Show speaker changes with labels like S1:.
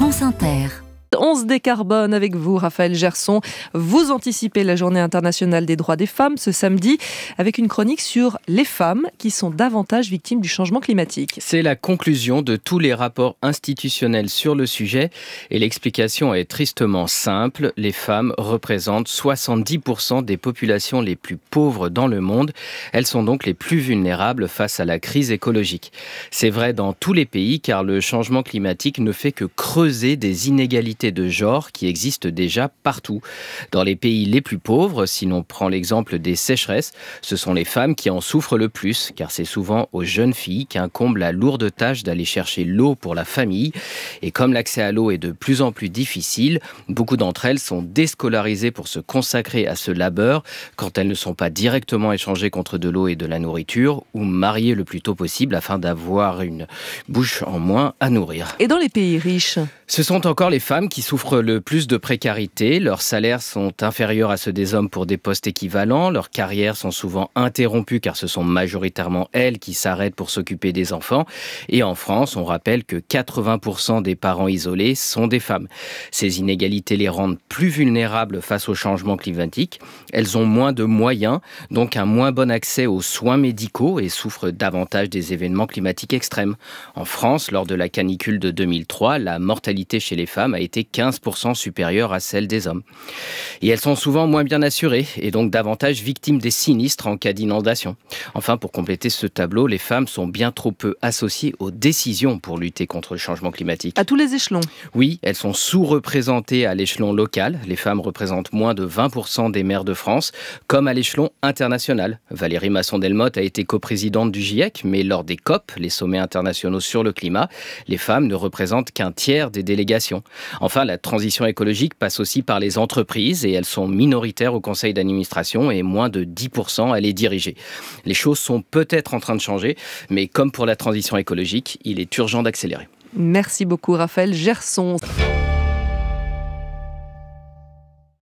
S1: France Inter.
S2: On se décarbone avec vous, Raphaël Gerson. Vous anticipez la Journée internationale des droits des femmes ce samedi avec une chronique sur les femmes qui sont davantage victimes du changement climatique.
S3: C'est la conclusion de tous les rapports institutionnels sur le sujet et l'explication est tristement simple. Les femmes représentent 70% des populations les plus pauvres dans le monde. Elles sont donc les plus vulnérables face à la crise écologique. C'est vrai dans tous les pays car le changement climatique ne fait que creuser des inégalités de genre qui existent déjà partout. Dans les pays les plus pauvres, si l'on prend l'exemple des sécheresses, ce sont les femmes qui en souffrent le plus, car c'est souvent aux jeunes filles qu'incombe la lourde tâche d'aller chercher l'eau pour la famille. Et comme l'accès à l'eau est de plus en plus difficile, beaucoup d'entre elles sont déscolarisées pour se consacrer à ce labeur quand elles ne sont pas directement échangées contre de l'eau et de la nourriture, ou mariées le plus tôt possible afin d'avoir une bouche en moins à nourrir.
S2: Et dans les pays riches ?
S3: Ce sont encore les femmes qui souffrent le plus de précarité. Leurs salaires sont inférieurs à ceux des hommes pour des postes équivalents. Leurs carrières sont souvent interrompues car ce sont majoritairement elles qui s'arrêtent pour s'occuper des enfants. Et en France, on rappelle que 80% des parents isolés sont des femmes. Ces inégalités les rendent plus vulnérables face au changement climatique. Elles ont moins de moyens, donc un moins bon accès aux soins médicaux et souffrent davantage des événements climatiques extrêmes. En France, lors de la canicule de 2003, la mortalité chez les femmes a été 15% supérieure à celle des hommes. Et elles sont souvent moins bien assurées et donc davantage victimes des sinistres en cas d'inondation. Enfin, pour compléter ce tableau, les femmes sont bien trop peu associées aux décisions pour lutter contre le changement climatique.
S2: À tous les échelons ?
S3: Oui, elles sont sous-représentées à l'échelon local. Les femmes représentent moins de 20% des maires de France, comme à l'échelon international. Valérie Masson-Delmotte a été coprésidente du GIEC, mais lors des COP, les sommets internationaux sur le climat, les femmes ne représentent qu'un tiers des délégations. Enfin, la transition écologique passe aussi par les entreprises et elles sont minoritaires au conseil d'administration et moins de 10% à les diriger. Les choses sont peut-être en train de changer, mais comme pour la transition écologique, il est urgent d'accélérer.
S2: Merci beaucoup, Raphaël Gerson.